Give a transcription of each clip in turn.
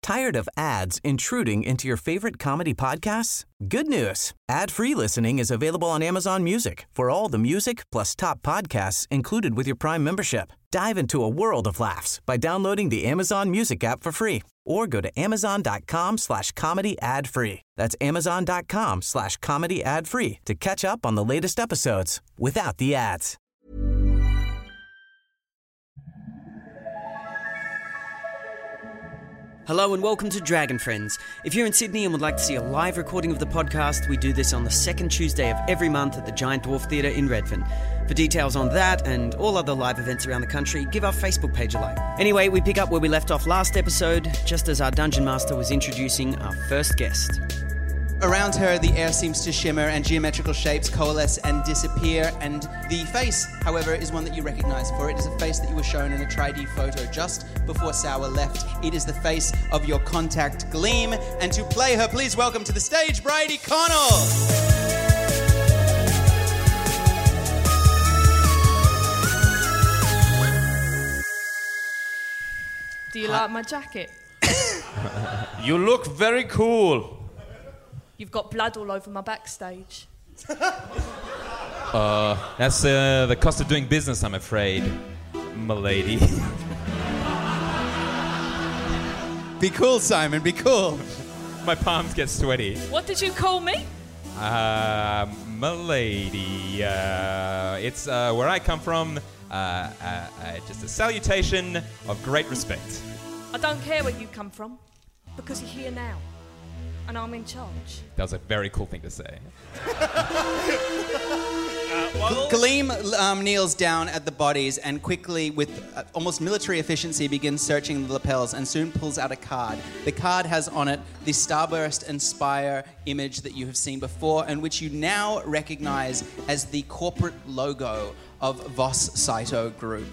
Tired of ads intruding into your favorite comedy podcasts? Good news. Ad-free listening is available on Amazon Music for all the music plus top podcasts included with your Prime membership. Dive into a world of laughs by downloading the Amazon Music app for free or go to amazon.com/comedy ad-free. That's amazon.com/comedy ad-free to catch up on the latest episodes without the ads. Hello and welcome to Dragon Friends. If you're in Sydney and would like to see a live recording of the podcast, we do this on the second Tuesday of every month at the Giant Dwarf Theatre in Redfern. For details on that and all other live events around the country, give our Facebook page a like. Anyway, we pick up where we left off last episode, just as our Dungeon Master was introducing our first guest. Around her, the air seems to shimmer and geometrical shapes coalesce and disappear, and the face, however, is one that you recognise, for it is a face that you were shown in a tri-D photo just before Sour left. It is the face of your contact, Gleam, and to play her, please welcome to the stage, Brady Connell! Do you like my jacket? You look very cool. You've got blood all over my backstage. That's the cost of doing business, I'm afraid, m'lady. Be cool, Simon, be cool. My palms get sweaty. What did you call me? M'lady. It's where I come from. Just a salutation of great respect. I don't care where you come from, because you're here now. And I'm in charge. That was a very cool thing to say. Gleam kneels down at the bodies and quickly, with almost military efficiency, begins searching the lapels and soon pulls out a card. The card has on it the Starburst and Spire image that you have seen before and which you now recognise as the corporate logo of Voss Saito Group.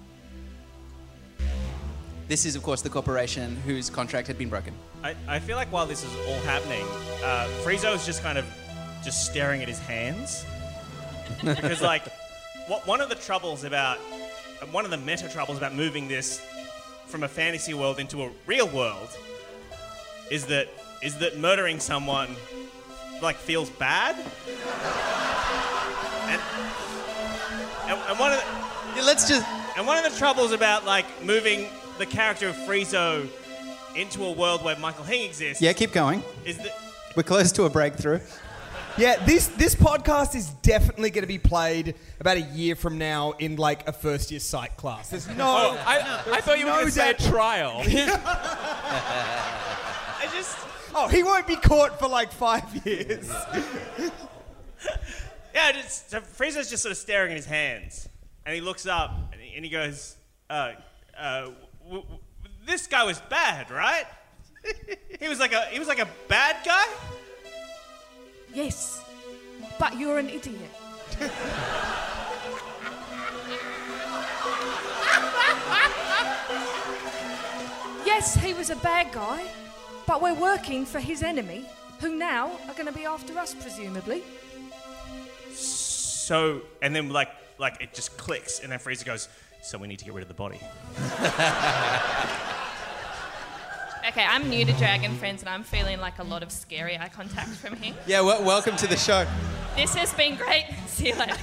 This is, of course, the corporation whose contract had been broken. I feel like while this is all happening, Friezo is just kind of staring at his hands. Because, like, one of the meta troubles about moving this from a fantasy world into a real world is that murdering someone, like, feels bad. And one of the troubles about, like, moving the character of Friezo into a world where Michael Hing exists. Yeah, keep going. We're close to a breakthrough. Yeah, this podcast is definitely going to be played about a year from now in like a first year psych class. There's no. I thought you were going to say a trial. Oh, he won't be caught for like 5 years. Yeah, so Friezo's just sort of staring at his hands, and he looks up and he goes, this guy was bad, right? He was like a bad guy? Yes, but you're an idiot. Yes, he was a bad guy, but we're working for his enemy, who now are going to be after us, presumably. So, and then like it just clicks, and then Friezo goes, so we need to get rid of the body. Okay, I'm new to Dragon Friends and I'm feeling like a lot of scary eye contact from here. Yeah, welcome to the show. This has been great. See you later.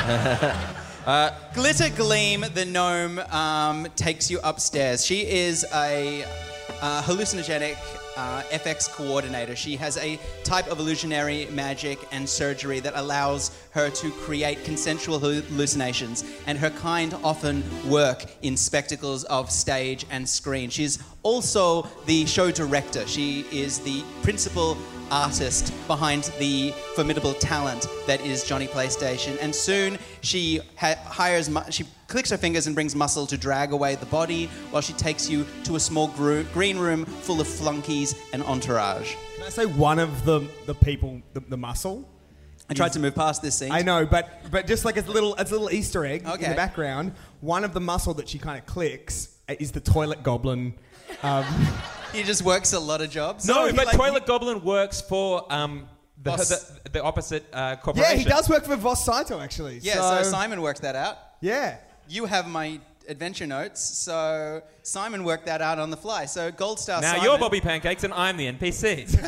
Glitter Gleam, the gnome, takes you upstairs. She is a hallucinogenic FX coordinator. She has a type of illusionary magic and surgery that allows her to create consensual hallucinations, and her kind often work in spectacles of stage and screen. She's also the show director. She is the principal artist behind the formidable talent that is Johnny PlayStation, and soon she she clicks her fingers and brings Muscle to drag away the body while she takes you to a small green room full of flunkies and entourage. Can I say one of the people, the Muscle? I tried to move past this scene. I know, but just like as a little Easter egg in the background, one of the Muscle that she kind of clicks is the Toilet Goblin. He just works a lot of jobs. No, but Toilet Goblin works for the opposite corporation. Yeah, he does work for Voss Saito, actually. Yeah, so Simon worked that out. Yeah. You have my adventure notes, so Simon worked that out on the fly. So Gold Star Now Simon... you're Bobby Pancakes and I'm the NPC.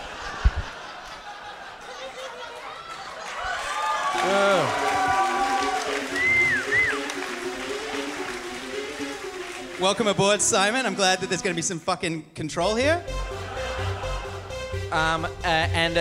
Welcome aboard, Simon. I'm glad that there's going to be some fucking control here. And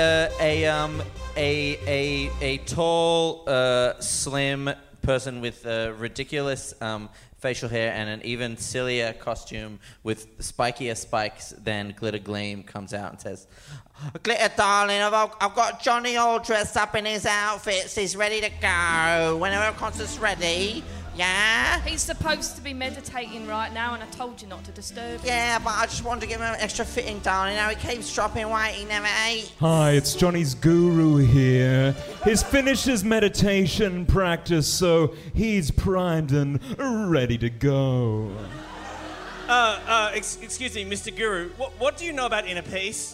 a tall, slim person with ridiculous facial hair and an even sillier costume with spikier spikes than Glitter Gleam comes out and says, "Glitter, darling, I've got Johnny all dressed up in his outfits. He's ready to go whenever the concert's ready. Yeah? He's supposed to be meditating right now, and I told you not to disturb him. Yeah, but I just wanted to give him an extra fitting, darling. Now he keeps dropping weight he never ate." Hi, it's Johnny's guru here. He's finished his meditation practice, so he's primed and ready to go. Excuse me, Mr. Guru. What do you know about inner peace?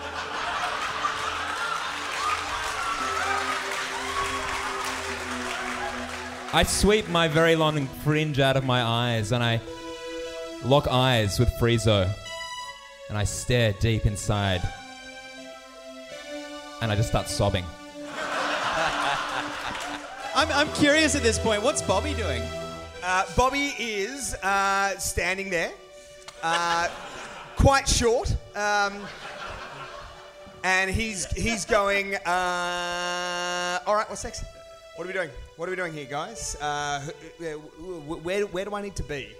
I sweep my very long fringe out of my eyes and I lock eyes with Friezo. And I stare deep inside. And I just start sobbing. I'm curious at this point. What's Bobby doing? Bobby is standing there, quite short, and he's going. All right, what's next? What are we doing? What are we doing here, guys? Where do I need to be?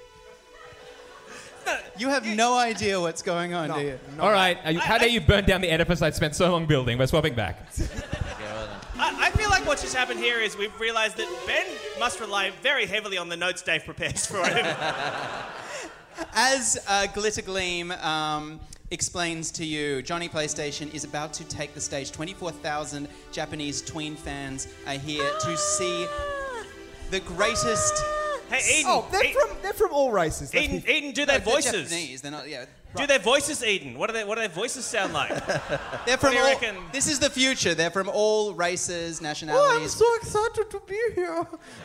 You have no idea what's going on, do you? All right, how dare you burn down the edifice I'd spent so long building? We're swapping back. I feel like what just happened here is we've realised that Ben must rely very heavily on the notes Dave prepares for him. As Glitter Gleam explains to you, Johnny PlayStation is about to take the stage. 24,000 Japanese tween fans are here to see the greatest... Hey, Eden. Oh, they're from all races. Eden, do their voices. They're Japanese. They're not. Yeah. Do their voices, Eden. What do their voices sound like? They're from you all. reckon? This is the future. They're from all races, nationalities. so excited to be here.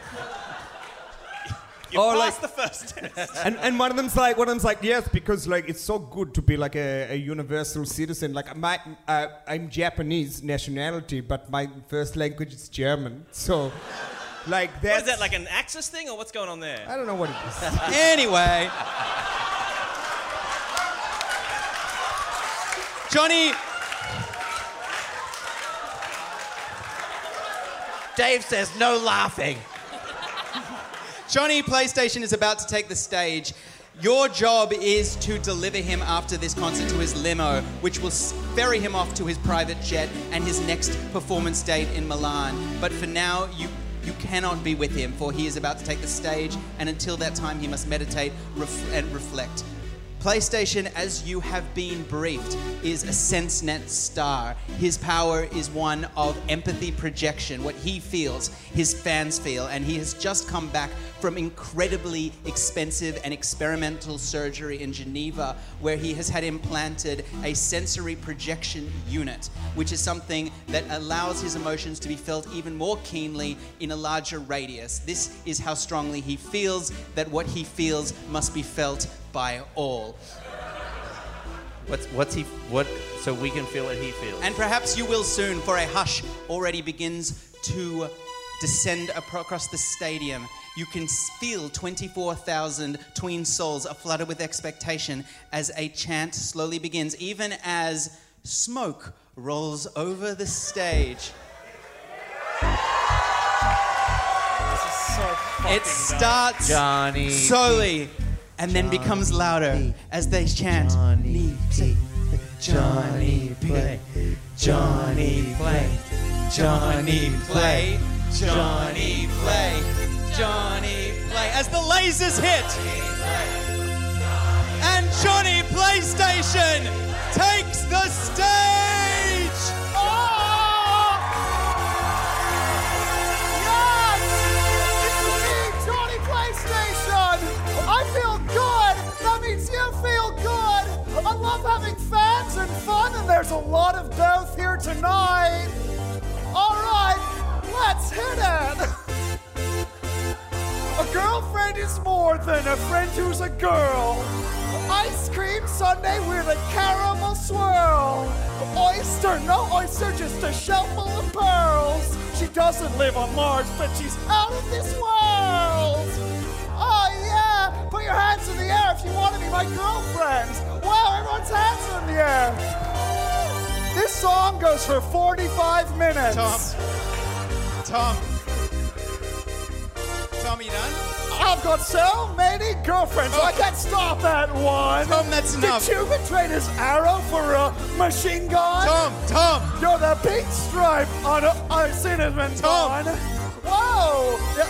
You passed the first test. And one of them's like, yes, because like it's so good to be like a universal citizen. Like I'm Japanese nationality, but my first language is German. So, like that's... What is that, like an Axis thing, or what's going on there? I don't know what it is. Anyway, Johnny. Dave says no laughing. Johnny PlayStation is about to take the stage. Your job is to deliver him after this concert to his limo, which will ferry him off to his private jet and his next performance date in Milan. But for now, you cannot be with him, for he is about to take the stage, and until that time, he must meditate and reflect. PlayStation, as you have been briefed, is a SenseNet star. His power is one of empathy projection. What he feels, his fans feel, and he has just come back from incredibly expensive and experimental surgery in Geneva, where he has had implanted a sensory projection unit, which is something that allows his emotions to be felt even more keenly in a larger radius. This is how strongly he feels that what he feels must be felt by all. So we can feel what he feels. And perhaps you will soon, for a hush already begins to descend across the stadium. You can feel 24,000 tween souls aflutter with expectation as a chant slowly begins, even as smoke rolls over the stage. It starts Johnny slowly and then becomes louder as they chant. Johnny play, Johnny play, Johnny play, Johnny play, Johnny play, Johnny play. As the lasers hit, and Johnny PlayStation takes the stage. Oh! Yes! It's me, Johnny PlayStation! I feel good! That means you feel good! I love having fans and fun, and there's a lot of both here tonight. All right, let's hit it! A girlfriend friend is more than a friend who's a girl. Ice cream sundae with a caramel swirl. Oyster, no oyster, just a shell full of pearls. She doesn't live on Mars, but she's out of this world. Oh yeah, put your hands in the air if you want to be my girlfriend. Wow, everyone's hands are in the air. This song goes for 45 minutes. Tom, you done? I've got so many girlfriends, I can't stop at one. Tom, that's enough. Did you betray this arrow for a machine gun? Tom! You're the pink stripe on a cinnamon bun. Whoa! Yeah.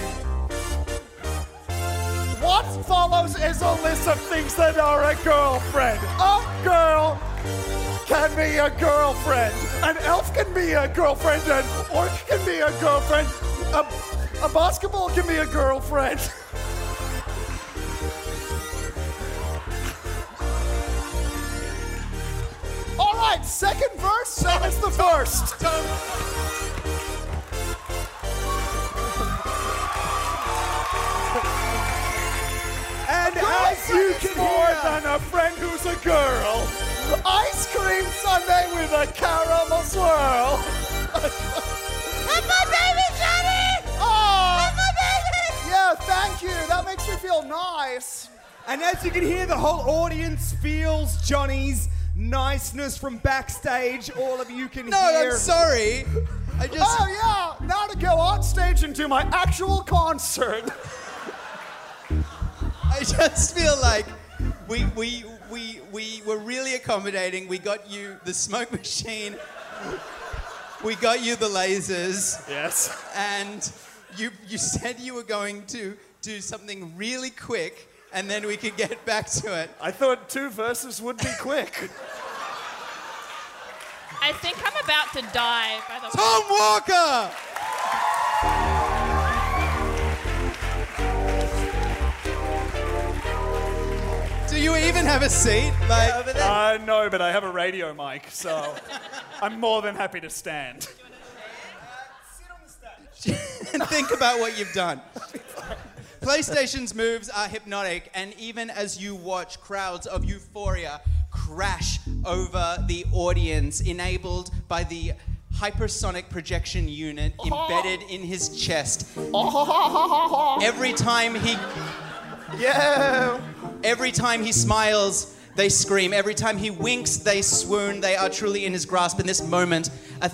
What follows is a list of things that are a girlfriend. A girl can be a girlfriend. An elf can be a girlfriend. An orc can be a girlfriend. A basketball can be a girlfriend. All right, second verse, same as the first. And as you can hear, than a friend who's a girl. Ice cream sundae with a caramel swirl. That's my baby, Johnny! Oh, that's my baby! Yeah, thank you. That makes me feel nice. And as you can hear, the whole audience feels Johnny's niceness from backstage. All of you can hear. No, I'm sorry. Oh, yeah. Now to go on stage and do my actual concert. I just feel like we were really accommodating. We got you the smoke machine. We got you the lasers. Yes. And you said you were going to do something really quick, and then we could get back to it. I thought 2 verses would be quick. I think I'm about to die, by the way. Tom Walker! Do you even have a seat? No, but I have a radio mic, so I'm more than happy to stand. Sit on the stage. And think about what you've done. PlayStation's moves are hypnotic, and even as you watch crowds of euphoria crash over the audience, enabled by the hypersonic projection unit embedded in his chest. Every time he... Yeah! Every time he smiles, they scream. Every time he winks, they swoon. They are truly in his grasp. In this moment,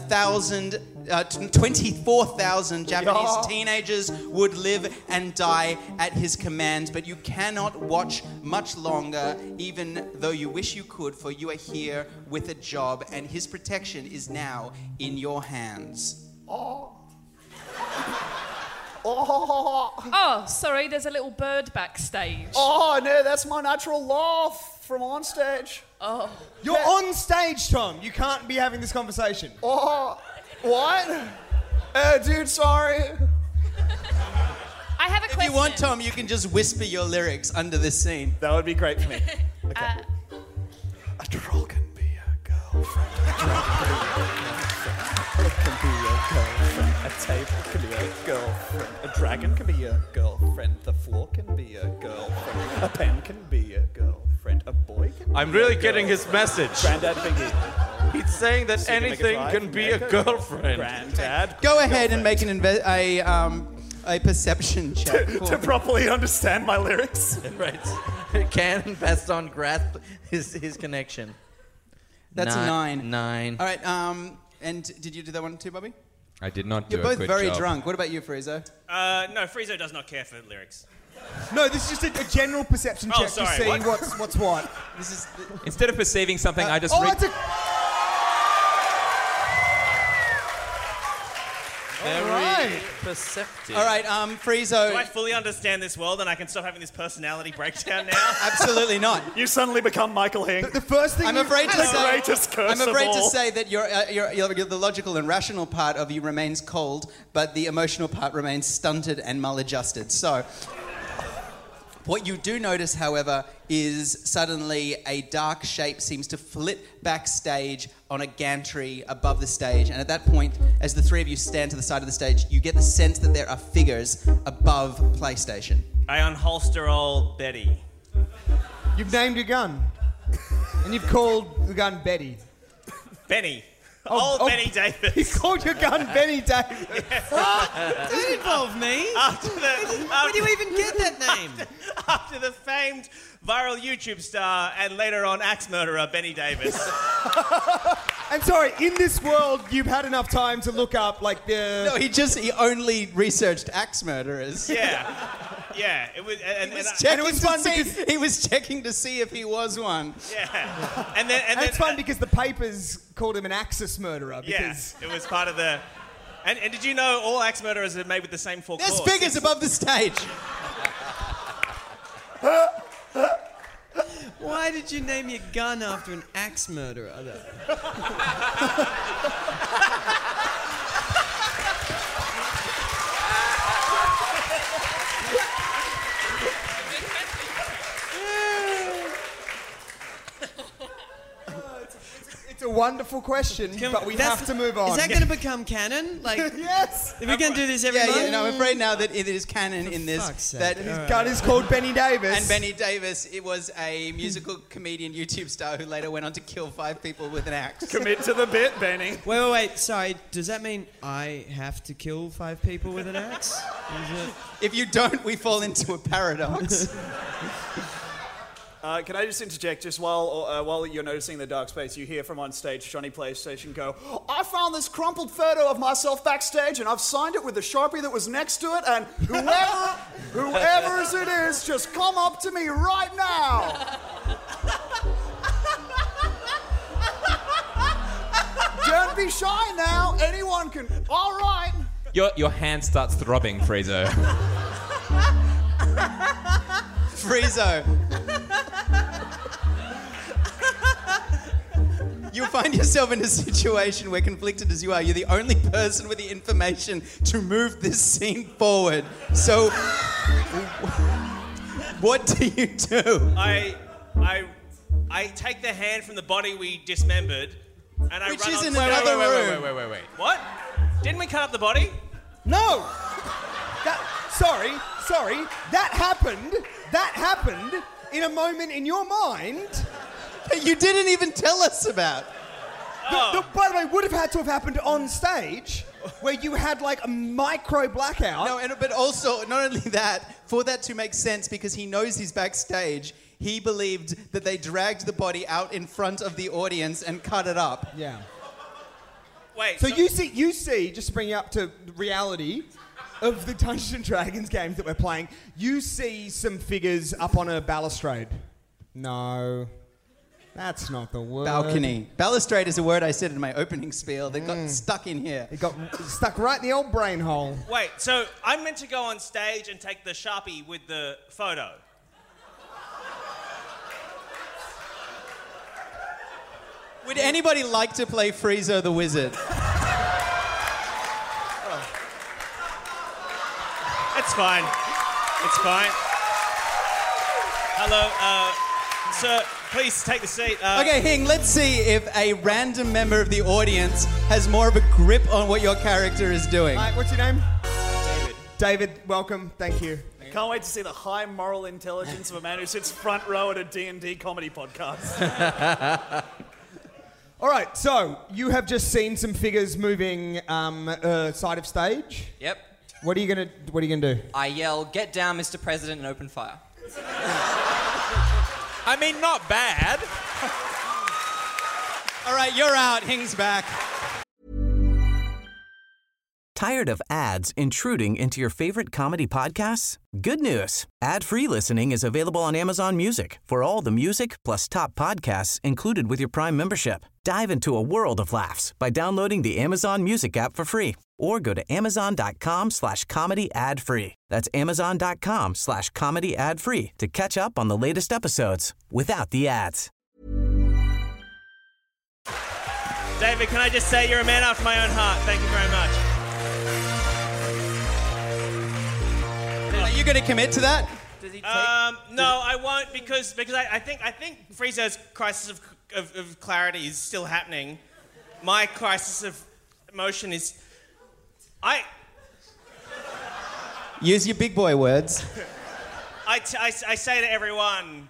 24,000 Japanese teenagers would live and die at his command. But you cannot watch much longer, even though you wish you could, for you are here with a job, and his protection is now in your hands. Oh, sorry, there's a little bird backstage. Oh, no, that's my natural laugh from on stage. Oh. You're on stage, Tom. You can't be having this conversation. Oh, what? Dude, sorry. I have a question. If you want, Tom, you can just whisper your lyrics under this scene. That would be great for me. Okay. A troll can be a girlfriend. A can be a girlfriend. A table can be a girlfriend. A dragon can be a girlfriend. The floor can be a girlfriend. A pen can be a girlfriend. A boy can be I'm really getting his message. Granddad Biggie. He's saying that anything can be a girlfriend. Granddad. Go ahead and make a perception check. to properly understand my lyrics. Right. Can Baston grasp his connection? That's a 9. 9. All right, and did you do that one too, Bobby? I did not do You're a both good very job. drunk. What about you, Friezo? No, Friezo does not care for lyrics. No, this is just a general perception check sorry, to see what? what's what. This is... Instead of perceiving something, I just... Very perceptive. All right, Friezo... Do I fully understand this world and I can stop having this personality breakdown now? Absolutely not. You suddenly become Michael Hing. The first thing I'm afraid to say... greatest curse I'm afraid of to all. say that you're the logical and rational part of you remains cold, but the emotional part remains stunted and maladjusted. So... What you do notice, however, is suddenly a dark shape seems to flit backstage on a gantry above the stage. And at that point, as the three of you stand to the side of the stage, you get the sense that there are figures above PlayStation. I unholster old Betty. You've named your gun. And you've called the gun Betty. Benny. Old Benny Davis. You called your gun Benny Davis. Don't involve me. Where do you even get that name? After the famed viral YouTube star and later on axe murderer Benny Davis. I'm sorry, in this world, you've had enough time to look up, like, the... No, he only researched axe murderers. Yeah, it was, and it was fun because he was checking to see if he was one. Yeah, and then it's fun because the papers called him an axis murderer. Because it was part of the. And did you know all axe murderers are made with the same four There's claws? figures above the stage. Why did you name your gun after an axe murderer? It's a wonderful question, but we have to move on. Is that going to become canon? Like, yes. If we're going to do this every month? Yeah, no, I'm afraid now that it is canon in this. That his gun is called Benny Davis. And Benny Davis, it was a musical comedian YouTube star who later went on to kill 5 people with an axe. Commit to the bit, Benny. Wait. Sorry, does that mean I have to kill 5 people with an axe? If you don't, we fall into a paradox. Can I just interject? Just while you're noticing the dark space, you hear from on stage Johnny PlayStation go, I found this crumpled photo of myself backstage and I've signed it with the Sharpie that was next to it, and whoever's it is, just come up to me right now. Don't be shy now. Anyone can. All right. Your hand starts throbbing, Friezo. Friezo. You'll find yourself in a situation where, conflicted as you are, you're the only person with the information to move this scene forward. So, what do you do? I take the hand from the body we dismembered, and I Which run is on in another room. Wait. What? Didn't we cut up the body? No. Sorry. That happened in a moment in your mind that you didn't even tell us about. By the way, would have had to have happened on stage, where you had like a micro blackout. No, but also, not only that, for that to make sense, because he knows he's backstage, he believed that they dragged the body out in front of the audience and cut it up. Yeah. Wait. So you see, just to bring you up to reality of the Dungeons and Dragons games that we're playing, you see some figures up on a balustrade. No. That's not the word. Balcony. Balustrade is a word I said in my opening spiel that got stuck in here. It got stuck right in the old brain hole. Wait, so I'm meant to go on stage and take the Sharpie with the photo? Would anybody like to play Friezo the Wizard? It's fine. Hello, sir, please take the seat. Okay, Hing, let's see if a random member of the audience has more of a grip on what your character is doing. Hi, what's your name? David, welcome. Thank you. Can't wait to see the high moral intelligence of a man who sits front row at a D&D comedy podcast. All right, so you have just seen some figures moving side of stage. Yep. What are you gonna do? I yell, "Get down, Mr. President," and open fire. I mean, not bad. All right, you're out. Hing's back. Tired of ads intruding into your favorite comedy podcasts? Good news. Ad-free listening is available on Amazon Music for all the music plus top podcasts included with your Prime membership. Dive into a world of laughs by downloading the Amazon Music app for free or go to amazon.com/comedy ad-free. That's amazon.com/comedy ad-free to catch up on the latest episodes without the ads. David, can I just say you're a man after my own heart. Thank you very much. Are you going to commit to that? Does he take? No, I won't because I think Friezo's crisis of clarity is still happening. My crisis of emotion is, Use your big boy words. I say to everyone,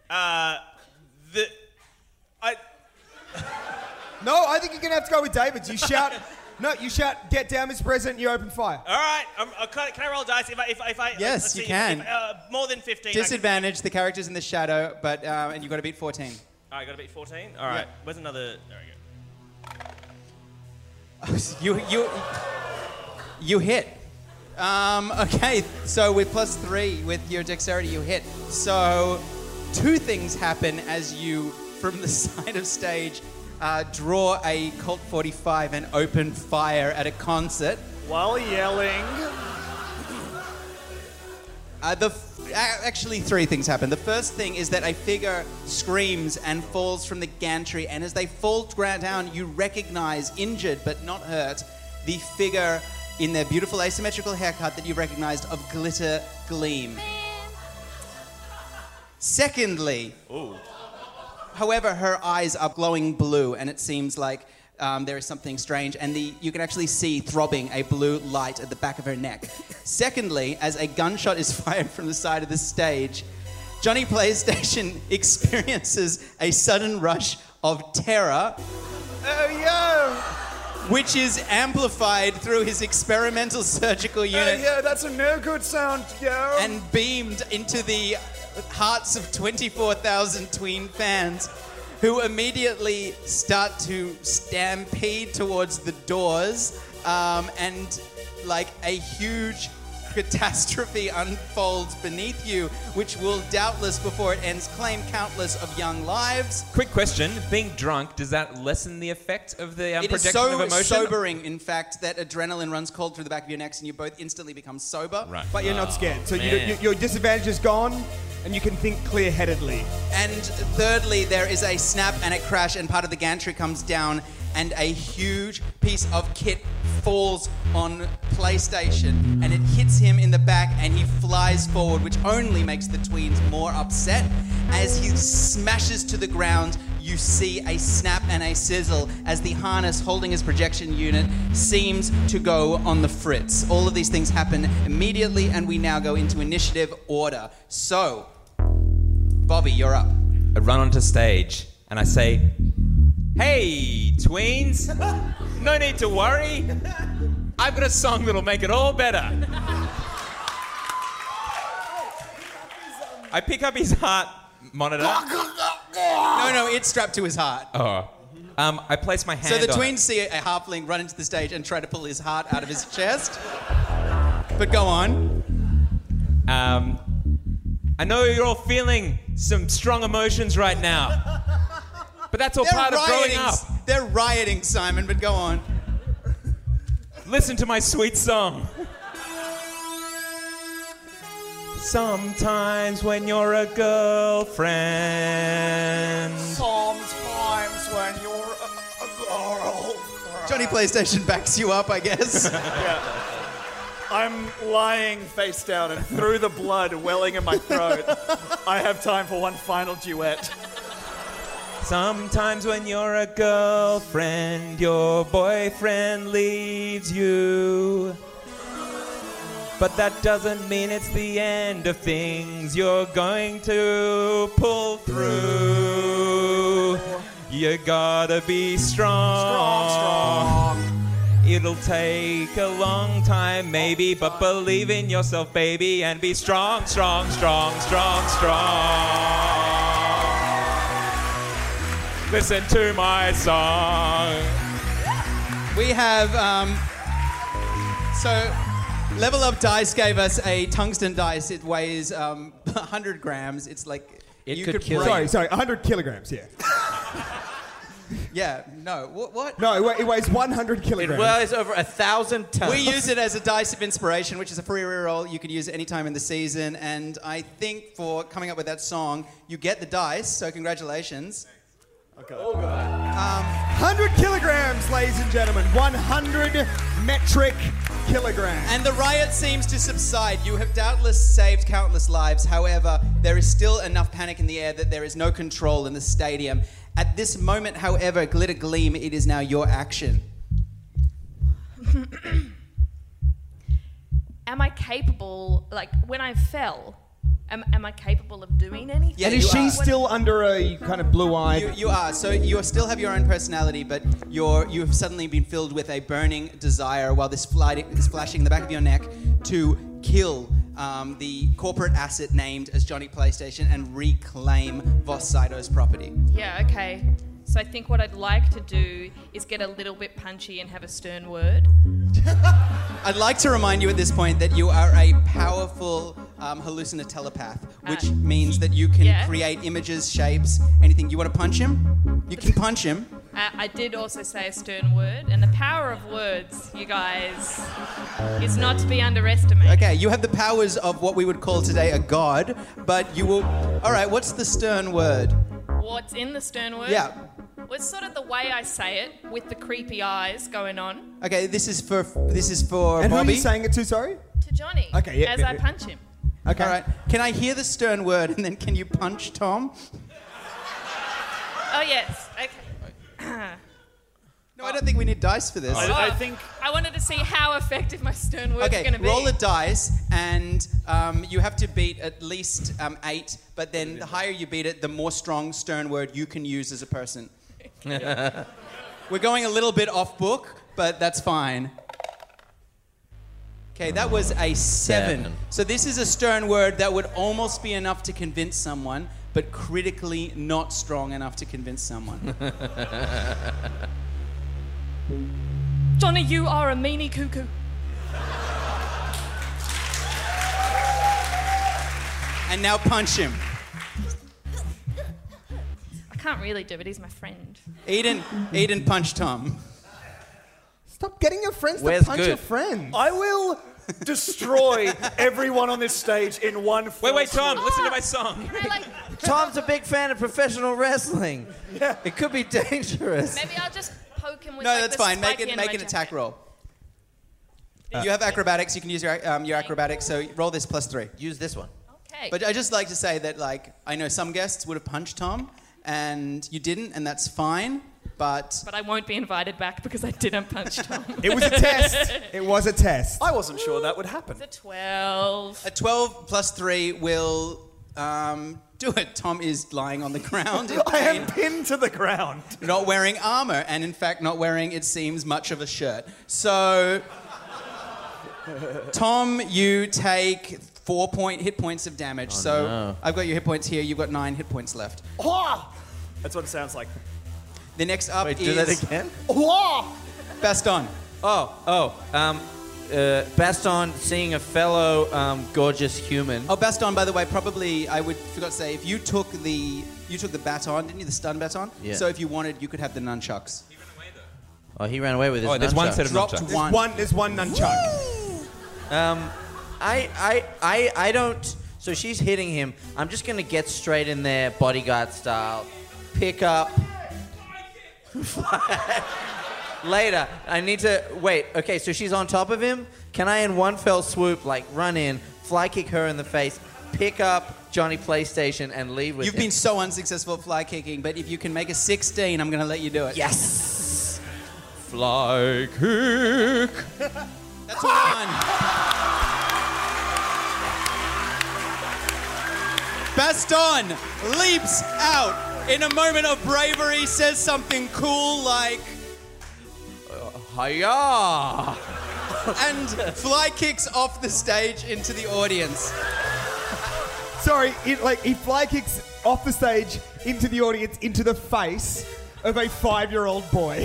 No, I think you're going to have to go with David's. You shout, get down, Mr. President, you open fire. All right, can I roll dice? If I Yes, let's you see, can. If, more than 15. Disadvantage, the character's in the shadow, but and you've got to beat 14. All right, got to beat 14? All right, Yeah. where's another... There we go. You hit. Okay, so with +3 with your dexterity, you hit. So 2 things happen as you, from the side of stage, draw a Colt 45 and open fire at a concert. While yelling. Actually, 3 things happen. The first thing is that a figure screams and falls from the gantry, and as they fall down, you recognize, injured but not hurt, the figure in their beautiful asymmetrical haircut that you recognized of Glitter Gleam. Secondly, however, her eyes are glowing blue, and it seems like there is something strange, and you can actually see throbbing a blue light at the back of her neck. Secondly, as a gunshot is fired from the side of the stage, Johnny PlayStation experiences a sudden rush of terror. Oh, yo! Which is amplified through his experimental surgical unit. Yeah, that's a no good sound, yo. And beamed into the hearts of 24,000 tween fans, who immediately start to stampede towards the doors, and like a huge catastrophe unfolds beneath you, which will doubtless, before it ends, claim countless of young lives. Quick question: being drunk, does that lessen the effect of the It is projection so of emotion? sobering, in fact, that adrenaline runs cold through the back of your necks and you both instantly become sober. Right. But you're not scared. So man. your disadvantage is gone, and you can think clear-headedly. And thirdly, there is a snap and a crash, and part of the gantry comes down, and a huge piece of kit falls on PlayStation, and it hits him in the back, and he flies forward, which only makes the tweens more upset. As he smashes to the ground, you see a snap and a sizzle as the harness holding his projection unit seems to go on the fritz. All of these things happen immediately, and we now go into initiative order. So, Bobby, you're up. I run onto stage and I say, "Hey, tweens, no need to worry. I've got a song that'll make it all better." I pick up his heart monitor. No, it's strapped to his heart. Oh. I place my hand So the on tweens see a halfling run into the stage and try to pull his heart out of his chest. But go on. I know you're all feeling some strong emotions right now, but that's all part of growing up. They're rioting, Simon, but go on. Listen to my sweet song. Sometimes when you're a girlfriend. Sometimes when you're a girl. Johnny PlayStation backs you up, I guess. Yeah. I'm lying face down, and through the blood welling in my throat, I have time for one final duet. Sometimes when you're a girlfriend, your boyfriend leaves you. But that doesn't mean it's the end of things. You're going to pull through. You gotta be strong. It'll take a long time, maybe, but believe in yourself, baby, and be strong, strong, strong, strong, strong. Listen to my song. We have, so Level Up Dice gave us a tungsten dice. It weighs 100 grams. It's like you could kill. break. Sorry, 100 kilograms, yeah. Yeah, no. What? No, it weighs 100 kilograms. It weighs over 1,000 tons. We use it as a dice of inspiration, which is a free reroll. You could use it any time in the season. And I think for coming up with that song, you get the dice. So congratulations. Okay. Oh, God. 100 kilograms, ladies and gentlemen. 100 metric kilograms. And the riot seems to subside. You have doubtless saved countless lives. However, there is still enough panic in the air that there is no control in the stadium. At this moment, however, Glitter Gleam, it is now your action. Am I capable, like, when I fell, Am I capable of doing anything? Yeah, and is you she are. still under a kind of blue-eyed... You are. So you still have your own personality, but you've suddenly been filled with a burning desire while this is flashing in the back of your neck to kill the corporate asset named as Johnny PlayStation and reclaim Vos Saito's property. Yeah, okay. So I think what I'd like to do is get a little bit punchy and have a stern word. I'd like to remind you at this point that you are a powerful hallucinotelepath, which means that you can create images, shapes, anything. You want to punch him? You can punch him. I did also say a stern word, and the power of words, you guys, is not to be underestimated. Okay, you have the powers of what we would call today a god, but you will... All right, what's the stern word? What's in the stern word? Yeah. Well, it's sort of the way I say it, with the creepy eyes going on. Okay, this is for And Bobby. who are you saying it to, sorry? To Johnny. Okay, yeah, as yeah, I yeah. punch him. Okay. All right. Can I hear the stern word, and then can you punch Tom? Oh, yes. Okay. No, I don't think we need dice for this. I think... I wanted to see how effective my stern word's Okay, going to be. roll a dice, and you have to beat at least 8, but then the higher you beat it, the more strong stern word you can use as a person. We're going a little bit off book, but that's fine. Okay, that was a 7. So this is a stern word that would almost be enough to convince someone, but critically not strong enough to convince someone. Johnny, you are a meanie cuckoo. And now punch him. I can't really do it. He's my friend. Eden punch Tom. Stop getting your friends Where's to punch good? your friends. I will destroy everyone on this stage in one fell Wait, Tom, swoop. listen to my song. Tom's a big fan of professional wrestling. Yeah. It could be dangerous. Maybe I'll just poke him with No, like, that's the fine. Make spiky an end of my attack jacket. roll. You have acrobatics. You can use your acrobatics. So roll this +3. Use this one. Okay. But I just like to say that, like, I know some guests would have punched Tom, and you didn't, and that's fine. But I won't be invited back because I didn't punch Tom. It was a test. It was a test. I wasn't sure that would happen. It's a 12. a 12 +3 will do it. Tom is lying on the ground in I pain, am pinned to the ground. not wearing armor, and in fact not wearing, it seems, much of a shirt. So, Tom, you take 4 hit points of damage. no. I've got your hit points here. You've got 9 hit points left. Oh! That's what it sounds like. The next up Wait, is do that again? Oh! Baston. Baston seeing a fellow gorgeous human. Oh, Baston, by the way, probably I forgot to say, if you took the baton, didn't you? The stun baton. Yeah. So if you wanted, you could have the nunchucks. Oh, he ran away with his There's one nunchucks. set of Dropped nunchucks. There's one nunchuck. I don't... So she's hitting him. I'm just going to get straight in there, bodyguard style. Pick up... Later, I need to... Wait, okay, so she's on top of him. Can I, in one fell swoop, like, run in, fly kick her in the face, pick up Johnny PlayStation, and leave with You've him? been so unsuccessful at fly kicking, but if you can make a 16, I'm going to let you do it. Yes! Fly kick. That's one. Baston leaps out in a moment of bravery, says something cool like, Hiya! and fly kicks off the stage into the audience. Sorry, he fly kicks off the stage into the audience, into the face of a 5-year-old boy.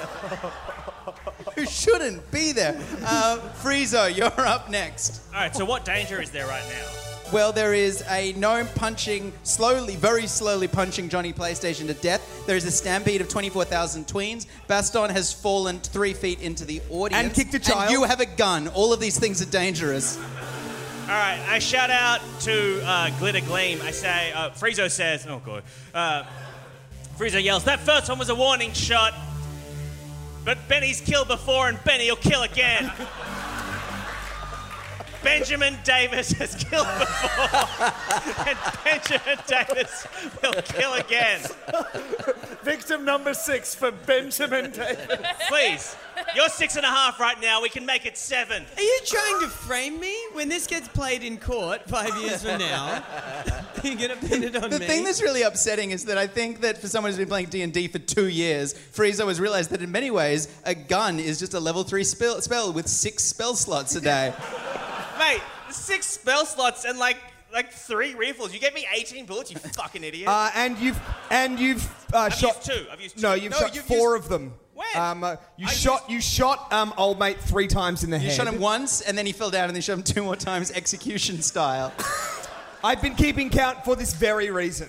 Who shouldn't be there. Friezo, you're up next. All right, so what danger is there right now? Well, there is a gnome very slowly punching Johnny PlayStation to death. There is a stampede of 24,000 tweens. Baston has fallen 3 feet into the audience. And kicked a child. And you have a gun. All of these things are dangerous. All right, I shout out to Glitter Gleam. I say, Friezo says, oh god. Friezo yells, that first one was a warning shot, but Benny's killed before and Benny will kill again. Benjamin Davis has killed before, and Benjamin Davis will kill again. Victim number 6 for Benjamin Davis. Please, you're 6.5 right now. We can make it 7. Are you trying to frame me? When this gets played in court 5 years from now, you're going to pin it on me? The thing that's really upsetting is that I think that for someone who's been playing D&D for 2 years, Friezo has realised that in many ways, a gun is just a level 3 spell with 6 spell slots a day. Mate, 6 spell slots and like 3 refills. You gave me 18 bullets, you fucking idiot. And you've I've shot used 2. I've used 2. No, you've shot 4 of them. When? You shot old mate 3 times in the head. You shot him once, and then he fell down, and then you shot him 2 more times, execution style. I've been keeping count for this very reason.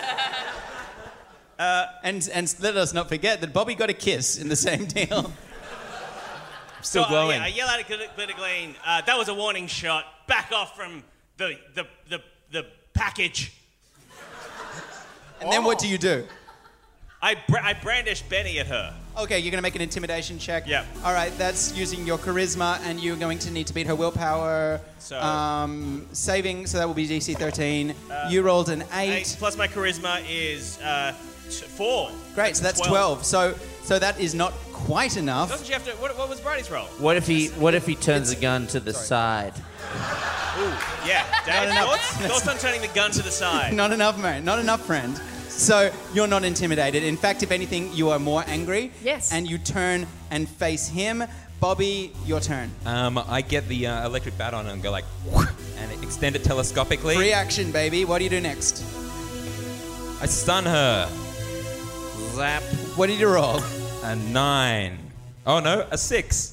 And let us not forget that Bobby got a kiss in the same deal. Still glowing. I yell out at Glitter Gleam, that was a warning shot. Back off from the package. And then what do you do? I brandish Benny at her. Okay, you're going to make an intimidation check. Yeah. All right, that's using your charisma, and you're going to need to beat her willpower. Saving, so that will be DC 13. You rolled an 8. Plus my charisma is 4. Great, so that's 12. So that is not quite enough. Doesn't she have to? What was Bridie's roll? What if he turns the gun to the side? Ooh, yeah. Dave, thoughts on turning the gun to the side? Not enough, mate. Not enough, friend. So you're not intimidated. In fact, if anything, you are more angry. Yes. And you turn and face him. Bobby, your turn. I get the electric bat on and go like, and extend it telescopically. Free action, baby. What do you do next? I stun her. Zap. What did you roll? A 9. Oh no, a 6.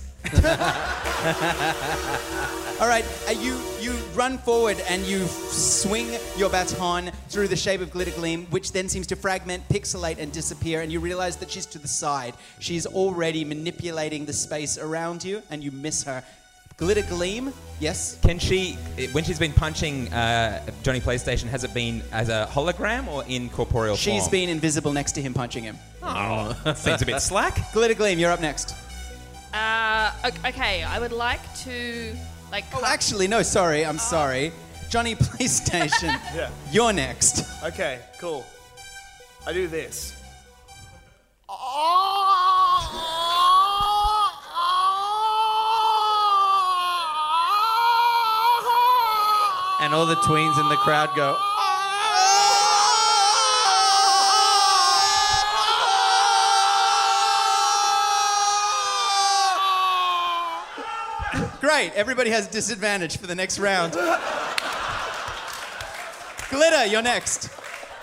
All right, you run forward and you swing your baton through the shape of Glitter Gleam, which then seems to fragment, pixelate, and disappear, and you realize that she's to the side. She's already manipulating the space around you, and you miss her. Glitter Gleam, yes? Can she, when she's been punching Johnny PlayStation, has it been as a hologram or in corporeal form? She's been invisible next to him punching him. Oh, seems a bit slack. Glitter Gleam, you're up next. Okay, I would like to, Oh, actually, no, sorry, I'm sorry. Johnny PlayStation, Yeah. you're next. Okay, cool. I do this. And all the tweens in the crowd go, Great, everybody has disadvantage for the next round. Glitter, you're next.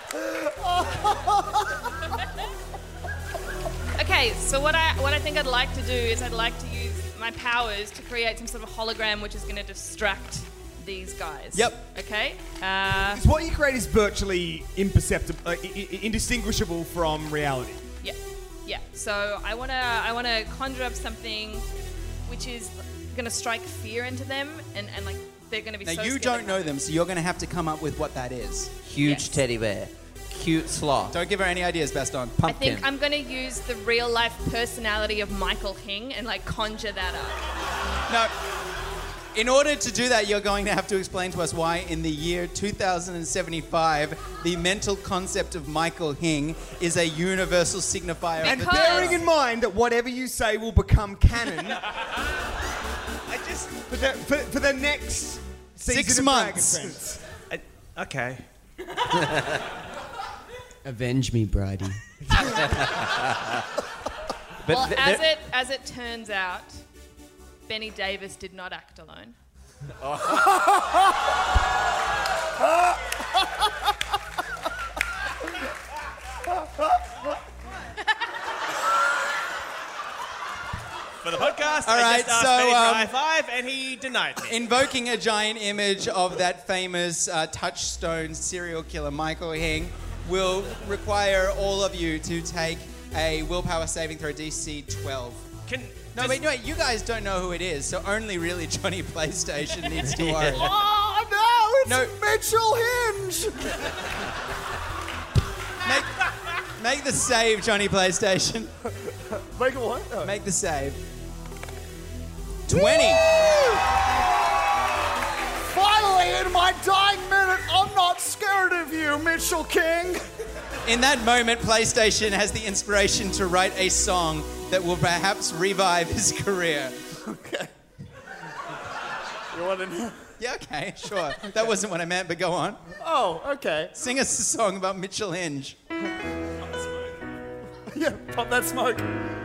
Okay, so what I think I'd like to do is I'd like to use my powers to create some sort of hologram which is going to distract these guys. Yep. Okay. What you create is virtually imperceptible, indistinguishable from reality. Yeah. Yeah. So I wanna conjure up something which is gonna strike fear into them, and like they're gonna be. Now so you scared don't know them, so you're going to have to come up with what that is. huge teddy bear, cute sloth, Don't give her any ideas, Baston. I think I'm gonna use the real life personality of Michael Hing and conjure that up. No. In order to do that, you're going to have to explain to us why in the year 2075, the mental concept of Michael Hing is a universal signifier. And bearing in mind that whatever you say will become canon for the next season 6 of months. Dragon Prince. Okay. Avenge me, Bridie. Well, as it turns out, Benny Davis did not act alone. For the podcast, All I right, just asked so, Benny for a high five, and he denied me. Invoking a giant image of that famous touchstone serial killer, Michael Hing, will require all of you to take a willpower saving throw DC 12. No, wait, you guys don't know who it is, so only really Johnny PlayStation needs to worry. Oh, no, it's Mitchell Hinge! Make the save, Johnny PlayStation. Make a what? Oh. Make the save. 20. In my dying minute, I'm not scared of you, Mitchell King. In that moment, PlayStation has the inspiration to write a song that will perhaps revive his career. Okay. You want to know? Yeah, okay, sure. That wasn't what I meant, but go on. Oh, okay. Sing us a song about Mitchell Hinge. Yeah, pop that smoke.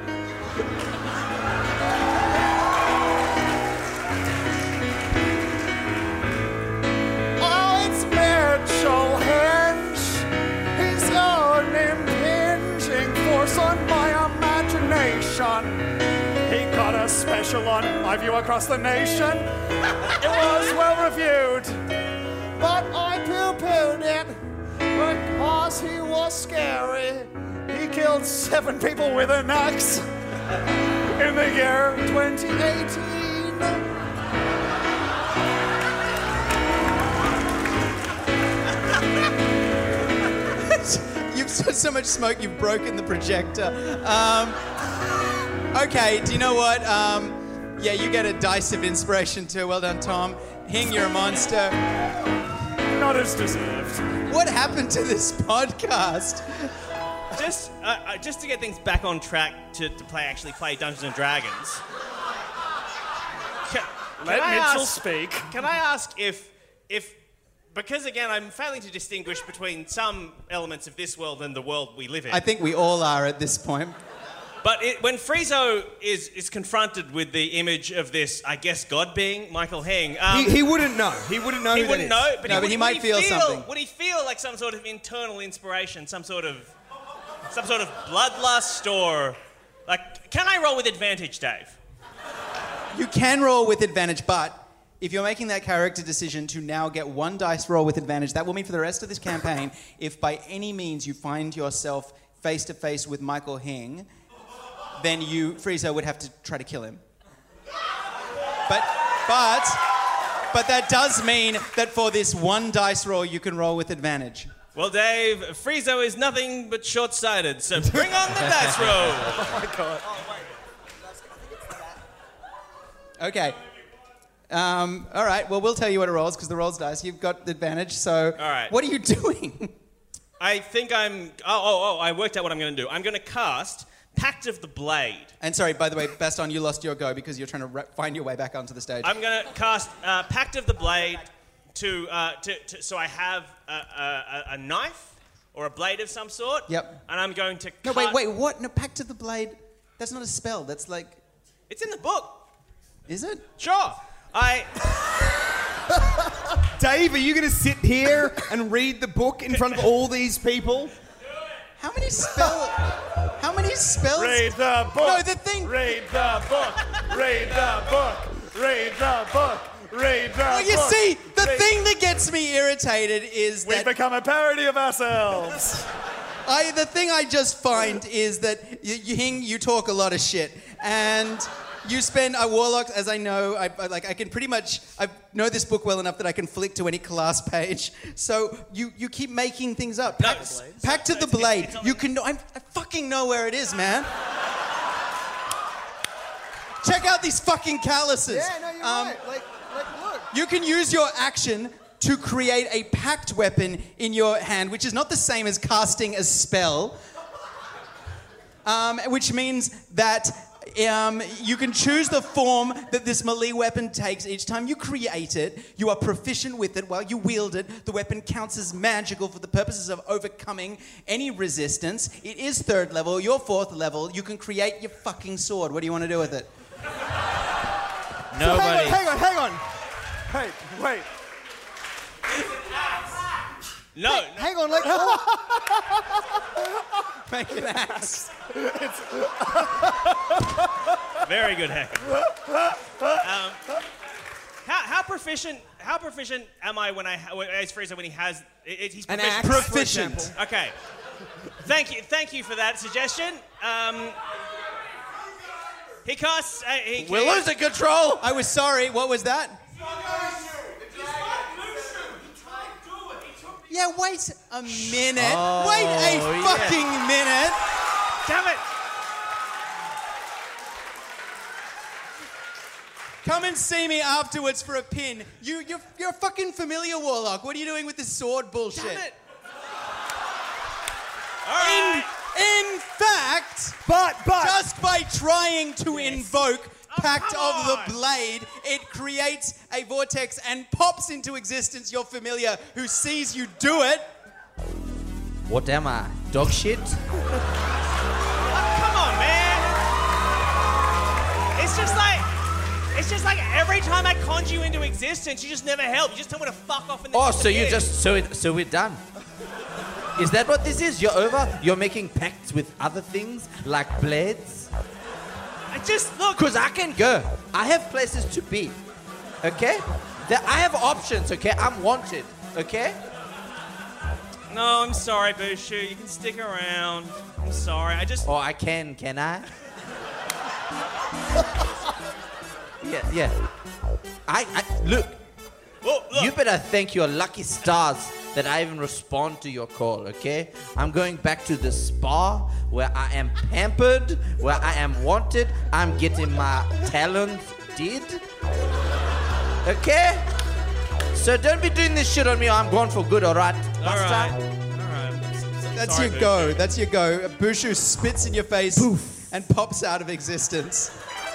Oh, it's Mitchell Hinge. He's an impinging force on my imagination. He got a special on My View Across the Nation. It was well reviewed, but I poo-pooed it because he was scary. He killed 7 people with an axe in the year 2018. You've so much smoke, you've broken the projector. Okay, do you know what? Yeah, you get a dice of inspiration too. Well done, Tom. Hing, you're a monster. Not as deserved. What happened to this podcast? Just to get things back on track to actually play Dungeons and Dragons. Let Mitchell speak. Can I ask if because again I'm failing to distinguish between some elements of this world and the world we live in. I think we all are at this point. But when Friezo is confronted with the image of this, I guess, God being Michael Hing, he wouldn't know. He wouldn't know. He who wouldn't that know, is. but he might feel something. Would he feel like some sort of internal inspiration, some sort of bloodlust, or like? Can I roll with advantage, Dave? You can roll with advantage, but if you're making that character decision to now get 1 dice roll with advantage, that will mean for the rest of this campaign, if by any means you find yourself face to face with Michael Hing, then you, Friezo, would have to try to kill him. But that does mean that for this 1 dice roll, you can roll with advantage. Well, Dave, Friezo is nothing but short-sighted, so bring on the dice roll. Oh my God. Okay. All right. Well, we'll tell you what it rolls because the rolls dice. You've got the advantage. So, all right. What are you doing? I think I'm. I worked out what I'm going to do. I'm going to cast Pact of the Blade. And sorry, by the way, Baston, you lost your go because you're trying to find your way back onto the stage. I'm going to cast Pact of the Blade so I have a knife or a blade of some sort. Yep. And I'm going to. No, wait. What? No, Pact of the Blade. That's not a spell. That's like. It's in the book. Is it? Sure. Dave, are you going to sit here and read the book in front of all these people? How many spells? Read the book. No, the thing. Read the book. Read the book. Read the book. Read the book. Well, you see, the thing that gets me irritated is that... We've become a parody of ourselves. The thing I just find is that you talk a lot of shit, and you spend warlocks, as I know, I can pretty much, I know this book well enough that I can flick to any class page. So you keep making things up. Pact of the Blade. You can know. I fucking know where it is, man. Check out these fucking calluses. Yeah, no, you're right. Like, look. You can use your action to create a pact weapon in your hand, which is not the same as casting a spell, which means that you can choose the form that this melee weapon takes each time you create it. You are proficient with it while you wield it. The weapon counts as magical for the purposes of overcoming any resistance. It is 3rd level, you're 4th level. You can create your fucking sword. What do you want to do with it? Nobody. Hang on. Hey, wait. No. Hang on, like... Make an axe. Very good heck. How proficient am I as Friezo when he has he's An proficient? axe, Proficient. Okay. Thank you for that suggestion. He casts. We're losing control. I was sorry. What was that? Yeah, wait a minute. Wait a fucking minute. Damn it. Come Come and see me afterwards for a pin. You're a fucking familiar warlock. What are you doing with this sword bullshit? Damn it. All right. In fact, but just by trying to invoke Pact of the Blade, it creates a vortex and pops into existence your familiar who sees you do it. What am I? Dog shit? Come on, man. It's just like every time I conjure you into existence, you just never help. You just tell me to fuck off and then So you just so we're done. Is that what this is? You're over? You're making pacts with other things like blades? I just look. Because I can go. I have places to be. Okay? I have options, okay? I'm wanted. Okay? No, I'm sorry, Bushu. You can stick around. I'm sorry. I can I? Yeah. I look. Look. You better thank your lucky stars that I even respond to your call, okay? I'm going back to the spa where I am pampered, where I am wanted. I'm getting my talents did. Okay? So don't be doing this shit on me or I'm gone for good, alright? All right. That's Sorry, your go. Bushu. That's your go. Bushu spits in your face and pops out of existence.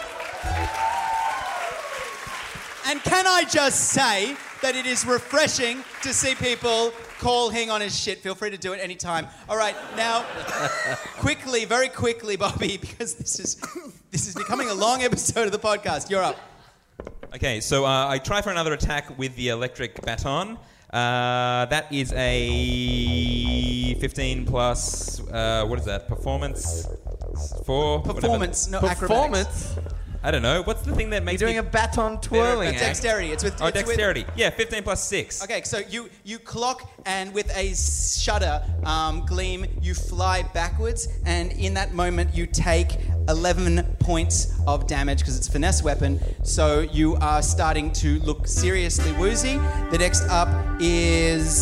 And can I just say that it is refreshing to see people call Hing on his shit. Feel free to do it anytime. All right, now, very quickly, Bobby, because this is becoming a long episode of the podcast. You're up. Okay, so I try for another attack with the electric baton. That is a 15 plus, what is that? Performance? 4? Performance, whatever. no acrobatics. I don't know. What's the thing that makes You're doing a baton twirling act. Dexterity. It's with dexterity. Yeah, 15 plus 6. Okay, so you clock, and with a shudder gleam, you fly backwards, and in that moment you take 11 points of damage because it's a finesse weapon. So you are starting to look seriously woozy. The next up is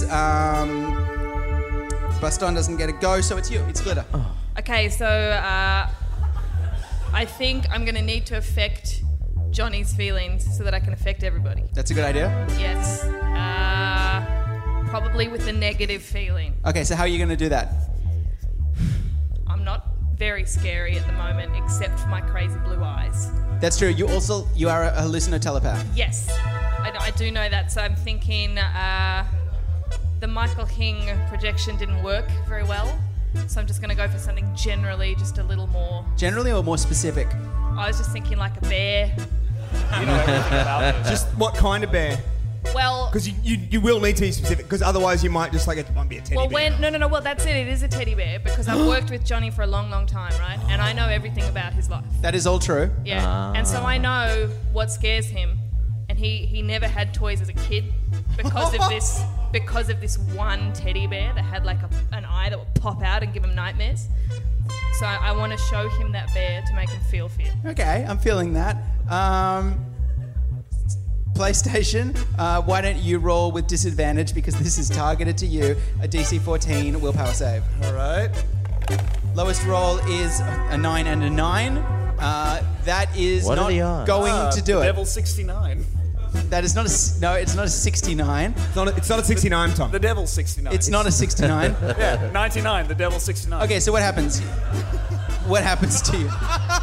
Baston doesn't get a go, so it's you. It's Glitter. Okay, so I think I'm going to need to affect Johnny's feelings so that I can affect everybody. That's a good idea. Yes. Probably with a negative feeling. Okay, so how are you going to do that? I'm not very scary at the moment, except for my crazy blue eyes. That's true. You are a hallucinotelepath. Yes, I do know that. So I'm thinking the Michael Hing projection didn't work very well. So I'm just going to go for something generally just a little more... Generally or more specific? I was just thinking like a bear. You know everything about this. Just what kind of bear? Well... Because you will need to be specific, because otherwise you might just like it might be a teddy bear. No, well that's it. It is a teddy bear because I've worked with Johnny for a long, long time, right? And I know everything about his life. That is all true. Yeah, and so I know what scares him. And he never had toys as a kid because of this one teddy bear that had like an eye that would pop out and give him nightmares. So I want to show him that bear to make him feel fear. Okay, I'm feeling that. PlayStation, why don't you roll with disadvantage because this is targeted to you, a DC 14 willpower save. All right. Lowest roll is a 9 and a 9. That is What are the not odds? going to do it. Devil 69. That is not it's not a 69. It's not a 69, Tom. The Devil 69. It's not a 69. Yeah, 99. The Devil 69. Okay, so what happens? What happens to you?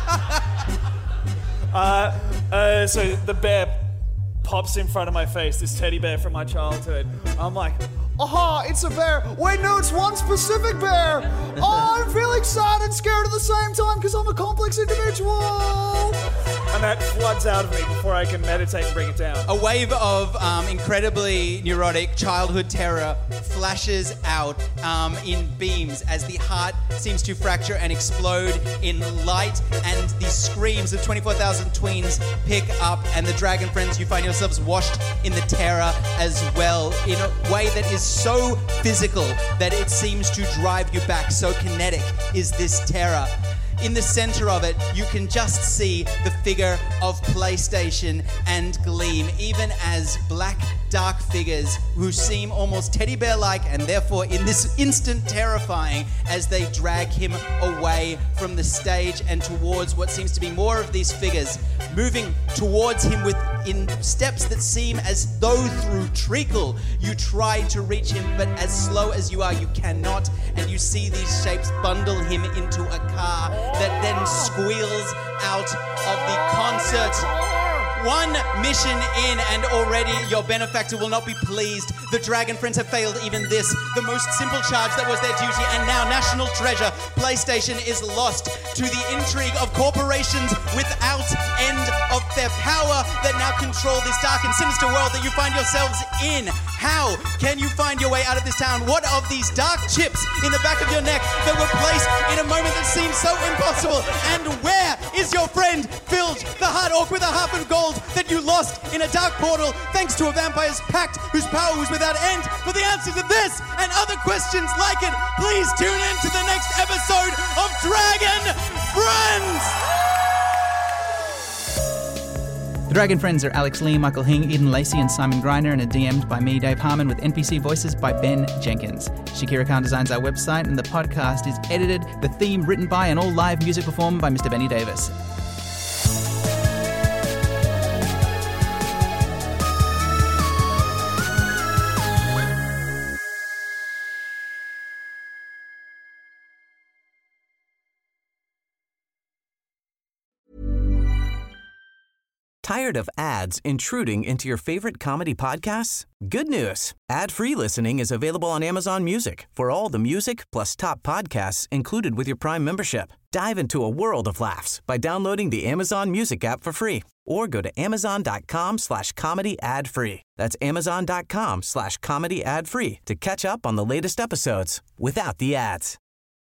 So the bear pops in front of my face, this teddy bear from my childhood. I'm like, Aha, it's a bear. Wait, no, it's one specific bear. Oh, I'm feeling sad and scared at the same time because I'm a complex individual. and that floods out of me before I can meditate and bring it down. A wave of incredibly neurotic childhood terror flashes out in beams as the heart seems to fracture and explode in light, and the screams of 24,000 tweens pick up, and the dragon friends, you find yourselves washed in the terror as well, in a way that is so physical that it seems to drive you back. So kinetic is this terror. In the center of it, you can just see the figure of PlayStation and Gleam, even as black dark figures who seem almost teddy bear-like and therefore in this instant terrifying as they drag him away from the stage and towards what seems to be more of these figures moving towards him in steps that seem as though through treacle you try to reach him, but as slow as you are, you cannot, and you see these shapes bundle him into a car that then squeals out of the concert. One mission in and already your benefactor will not be pleased. The Dragon Friends have failed even this, the most simple charge that was their duty, and now National Treasure, PlayStation, is lost to the intrigue of corporations without end of their power that now control this dark and sinister world that you find yourselves in. How can you find your way out of this town? What of these dark chips in the back of your neck that were placed in a moment that seems so impossible? And where is your friend, Filge, the hard orc with a harp of gold that you lost in a dark portal thanks to a vampire's pact whose power was without end? For the answer to this and other questions like it, please tune in to the next episode of Dragon Friends! The Dragon Friends are Alex Lee, Michael Hing, Eden Lacey and Simon Greiner and are DM'd by me, Dave Harmon, with NPC voices by Ben Jenkins. Shakira Khan designs our website and the podcast is edited, the theme written by and all live music performed by Mr. Benny Davis. Tired of ads intruding into your favorite comedy podcasts? Good news. Ad-free listening is available on Amazon Music for all the music plus top podcasts included with your Prime membership. Dive into a world of laughs by downloading the Amazon Music app for free or go to amazon.com/comedy ad-free. That's amazon.com/comedy ad-free to catch up on the latest episodes without the ads.